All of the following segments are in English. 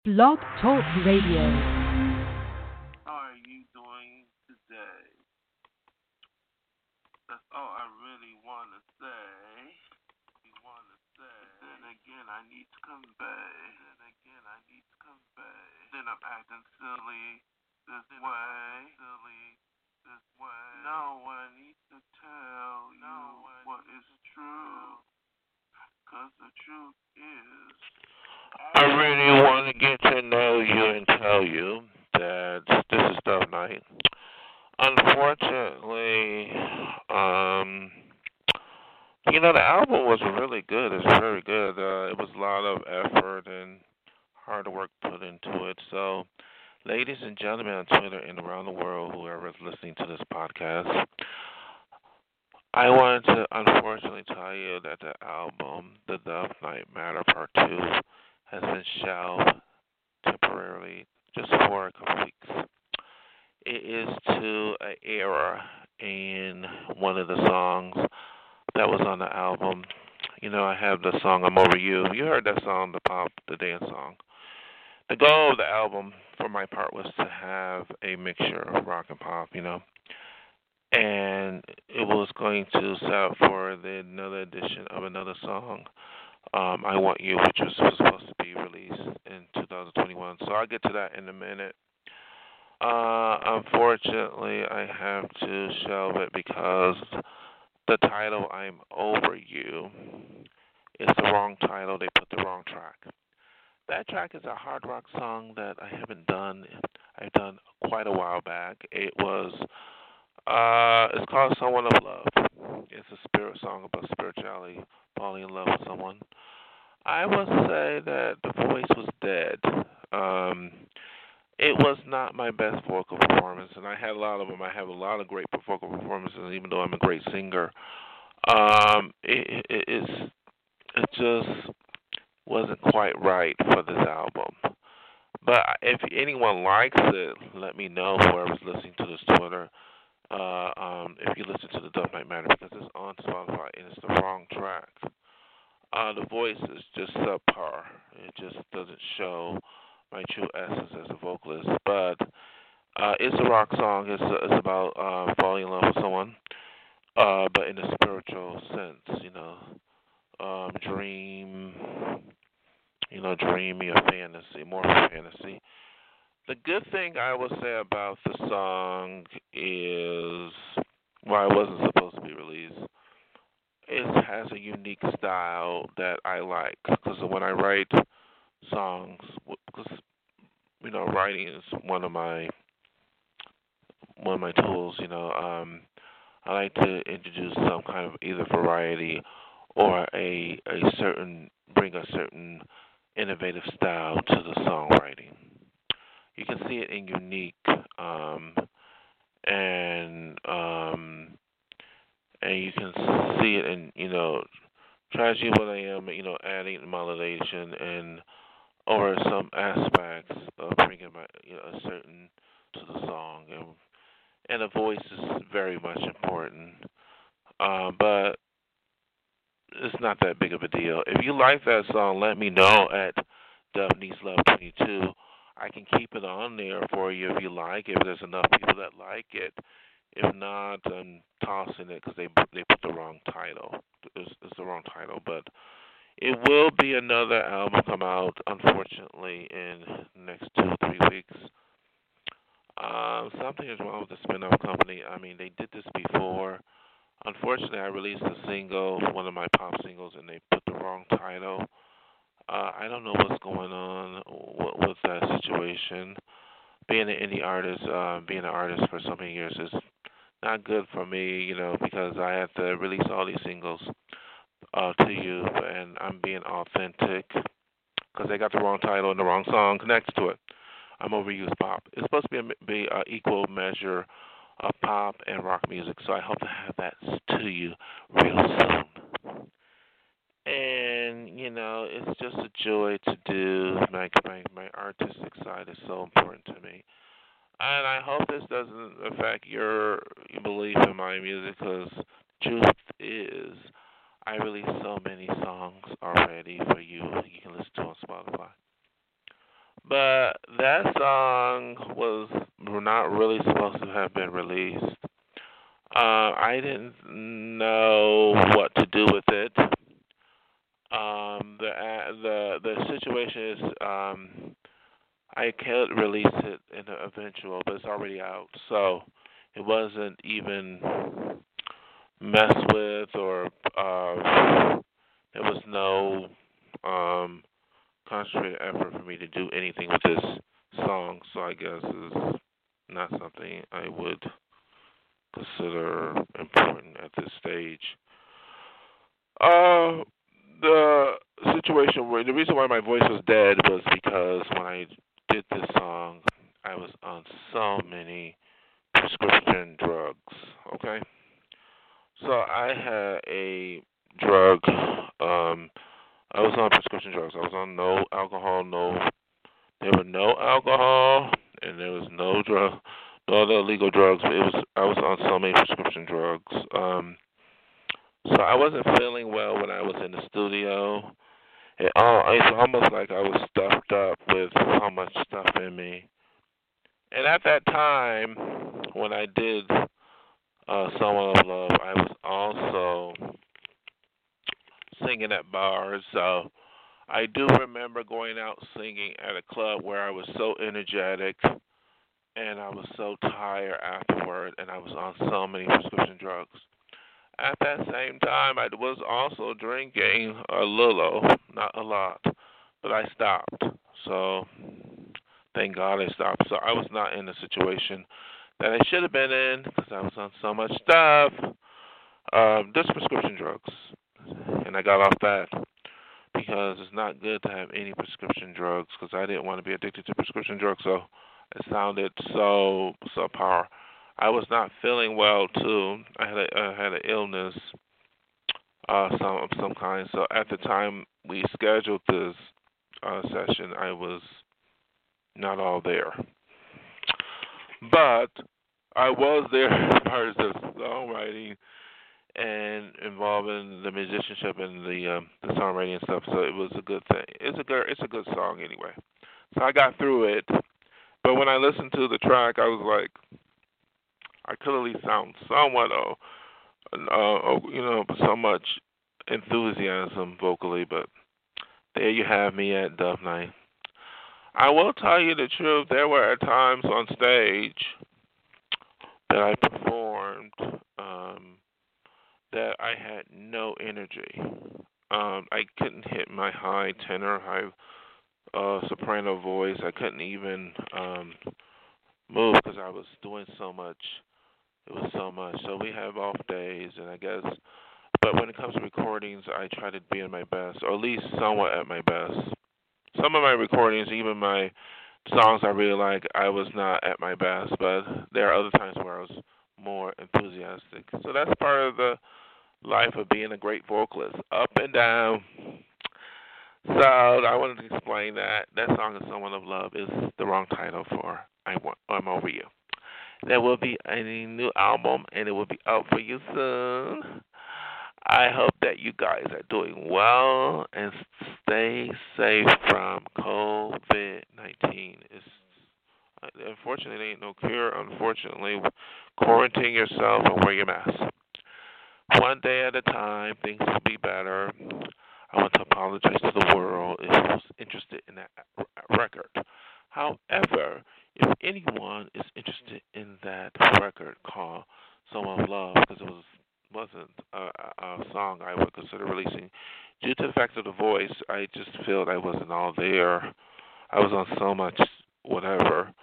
Blog Talk Radio. How are you doing today? That's all I really want to say. Then again, I need to come back. Then I'm acting silly this way. No one needs to tell you what is true. 'Cause the truth is, I really want to get to know you and tell you that this is Dove Night. Unfortunately, the album was really good. It's very good. It was a lot of effort and hard work put into it. So, ladies and gentlemen on Twitter and around the world, whoever is listening to this podcast, I wanted to unfortunately tell you that the album, The Dove Night Matter Part 2, has been shelved temporarily just for a couple weeks. It is to an era in one of the songs that was on the album. I have the song I'm Over You. You heard that song, the dance song. The goal of the album, for my part, was to have a mixture of rock and pop. And it was going to set up for another edition of another song, I Want You, which was supposed to be released in 2021. So I'll get to that in a minute. Unfortunately, I have to shelve it because the title, I'm Over You, is the wrong title. They put the wrong track. That track is a hard rock song that I haven't done. I've done quite a while back. It's called Someone of Love. It's a spirit song about spirituality, falling in love with someone. I would say that the voice was dead. It was not my best vocal performance, and I had a lot of them. I have a lot of great vocal performances, even though I'm a great singer. It just wasn't quite right for this album. But if anyone likes it, let me know. Whoever's listening to this Twitter, if you listen to the Dove Night Matter, because it's on Spotify and it's the wrong track. The voice is just subpar. It just doesn't show my true essence as a vocalist. But it's a rock song. It's about falling in love with someone, but in a spiritual sense. Dream. Dreamy or fantasy, more fantasy. The good thing I would say about the song is why it wasn't supposed to be released. It has a unique style that I like because when I write songs, because writing is one of my tools. I like to introduce some kind of either variety or bring a certain innovative style to the songwriting. You can see it in unique, and you can see it in tragedy what I am, adding melodization and or some aspects of bringing a certain to the song, and the voice is very much important. But it's not that big of a deal. If you like that song, let me know at Dove Needs Love 22. I can keep it on there for you if you like it. If there's enough people that like it. If not, I'm tossing it because they put the wrong title. It's the wrong title, but it will be another album come out, unfortunately, in the next 2 or 3 weeks. Something is wrong with the spin-off company. I mean, they did this before. Unfortunately, I released a single, one of my pop singles, and they put the wrong title. I don't know what's going on with that situation. Being an indie artist, being an artist for so many years is not good for me, because I have to release all these singles to you, and I'm being authentic because they got the wrong title and the wrong song connected to it. I'm overused pop. It's supposed to be an equal measure of pop and rock music, so I hope to have that to you real soon. And it's just a joy to do. My artistic side is so important to me, and I hope this doesn't affect your belief in my music. Because truth is, I released so many songs already for you. You can listen to on Spotify. But that song was not really supposed to have been released. I didn't know what to do with it. The situation is I could release it in the eventual, but it's already out, so it wasn't even messed with or there was no um, concentrated effort for me to do anything with this song. So I guess it's not something I would consider important at this stage. Uh, the situation where the reason why my voice was dead was because when I did this song, I was on so many prescription drugs. Okay, so I had a drug. Um, I was on prescription drugs. I was on no alcohol, no. There were no alcohol, and there was no drug, no other illegal drugs. But it was I was on so many prescription drugs. So I wasn't feeling well when I was in the studio. It's almost like I was stuffed up with so much stuff in me. And at that time, when I did Someone of Love, I was also singing at bars. So I do remember going out singing at a club where I was so energetic and I was so tired afterward, and I was on so many prescription drugs. At that same time, I was also drinking a little, not a lot, but I stopped. So thank God I stopped. So I was not in the situation that I should have been in because I was on so much stuff, just prescription drugs, and I got off that because it's not good to have any prescription drugs because I didn't want to be addicted to prescription drugs. So it sounded so subpar. I was not feeling well too. I had an illness, some of some kind. So at the time we scheduled this session, I was not all there, but I was there as part of the songwriting and involving the musicianship and the songwriting and stuff. So it was a good thing. It's a good song anyway. So I got through it. But when I listened to the track, I was like, I could at least sound somewhat, so much enthusiasm vocally. But there you have me at Dove Night. I will tell you the truth. There were times on stage that I performed that I had no energy. I couldn't hit my high tenor, high soprano voice. I couldn't even move because I was doing so much. It was so much. So we have off days, and I guess. But when it comes to recordings, I try to be in my best, or at least somewhat at my best. Some of my recordings, even my songs I really like, I was not at my best, but there are other times where I was more enthusiastic. So that's part of the life of being a great vocalist, up and down. So I wanted to explain that that song is "Someone of Love" is the wrong title for I'm Over You. There will be a new album, and it will be out for you soon. I hope that you guys are doing well and stay safe from COVID-19. Unfortunately, there ain't no cure. Unfortunately, quarantine yourself and wear your mask. One day at a time, things will be better. I want to apologize to the world if I was interested in that record. However, if anyone is interested in that record called "Song of Love," because wasn't a song I would consider releasing, due to the fact of the voice, I just felt I wasn't all there. I was on so much whatever,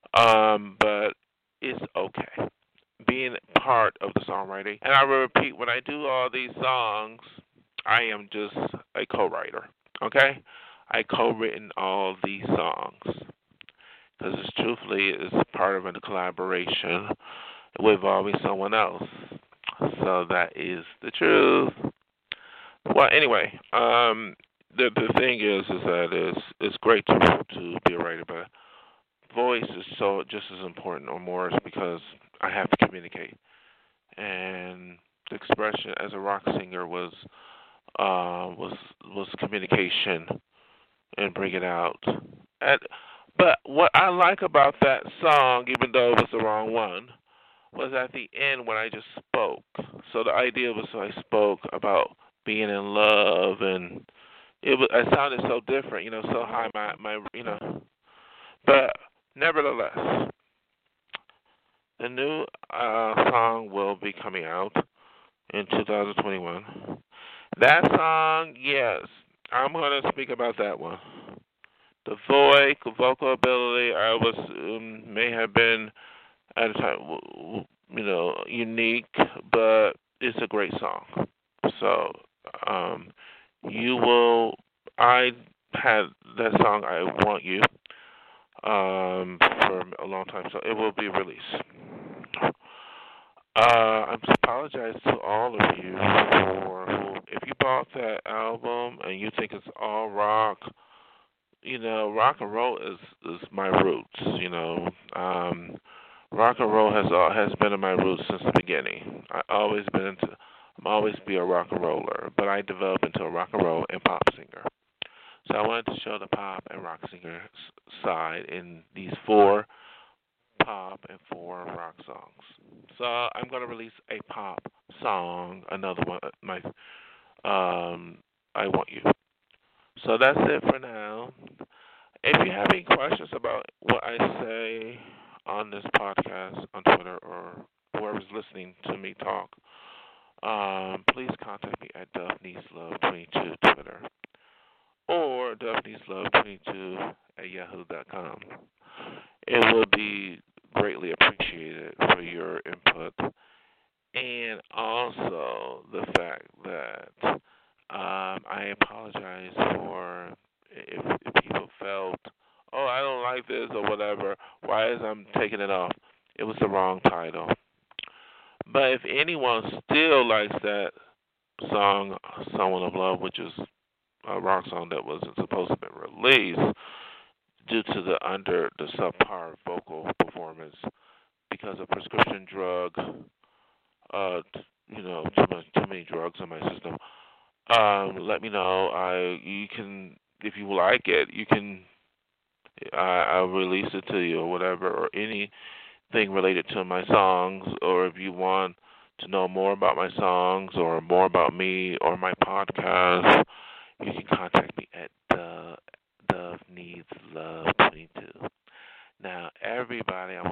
but it's okay being part of the songwriting. And I will repeat, when I do all these songs, I am just a co-writer. Okay, I co-written all these songs because it's truthfully it's part of a collaboration involving someone else. So that is the truth. Well, anyway, the thing is that it's great to be a writer, but voice is so just as important or more because I have to communicate, and the expression as a rock singer was communication and bring it out. But what I like about that song, even though it was the wrong one, was at the end when I just spoke. So the idea was I spoke about being in love, and it sounded so different, so high, my. But nevertheless, the new song will be coming out in 2021. That song, yes, I'm going to speak about that one. The vocal ability, I was may have been at a time, unique, but it's a great song. So, you will. I had that song. I want you for a long time, so it will be released. I apologize to all of you for if you bought that album and you think it's all rock. Rock and roll is my roots. Rock and roll has been in my roots since the beginning. I'm always be a rock and roller, but I developed into a rock and roll and pop singer. So I wanted to show the pop and rock singer side in these 4 pop and 4 rock songs. So I'm going to release a pop song, another one, I Want You. So that's it for now. If you have any questions about what I say on this podcast, on Twitter, or whoever's listening to me talk, please contact me at DuffNeedsLove22 Twitter or DuffNeedsLove22 at yahoo.com. It will be greatly appreciated for your input, and also the fact that I apologize for if people felt, oh, I don't like this or whatever. Why is I'm taking it off? It was the wrong title. But if anyone still likes that song, "Someone of Love," which is a rock song that wasn't supposed to be released due to the subpar vocal performance because of prescription drug, too many drugs in my system. Let me know. You can, if you like it, you can. I'll release it to you or whatever, or anything related to my songs, or if you want to know more about my songs or more about me or my podcast, you can contact me at Dove Needs Love 22. Now, everybody, I